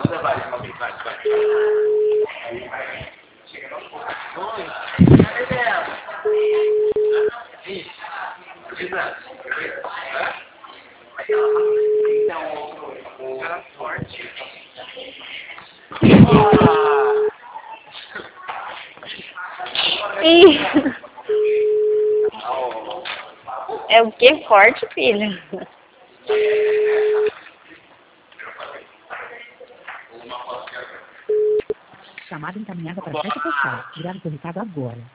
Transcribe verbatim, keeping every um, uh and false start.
Ih. É o que forte, filho? Chamada encaminhada para a caixa postal. Grave seu recado agora.